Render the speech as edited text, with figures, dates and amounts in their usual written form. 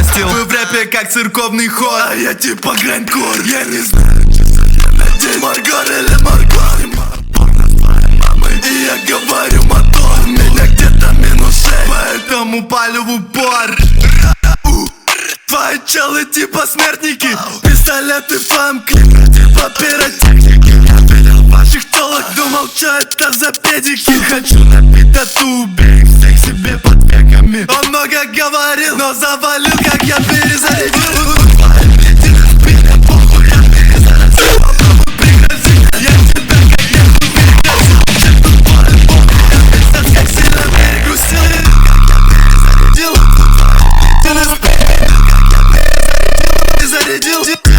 пропустил. Вы в рэпе как церковный хор, а я типа грандкор. Я не знаю, что я надеюсь, Маргор или Маргор. И я говорю мотор, у меня где-то -6, поэтому палю в упор. Твои челы типа смертники, пистолеты фамки, типа пиротехники. Я видел ваших телок, думал, что это за педики. Хочу напить тату, убей всех себе под веками. Он много говорил, но завалил, как я перезарядил. Твоя медина в спине, похуй, я перезарядил. Попробуй пригрозить, я тебя как я перегрозил. Черту твою бомбу, я пиздец как сильно перегрузил. Как я перезарядил. Твоя медина в спине, как я перезарядил.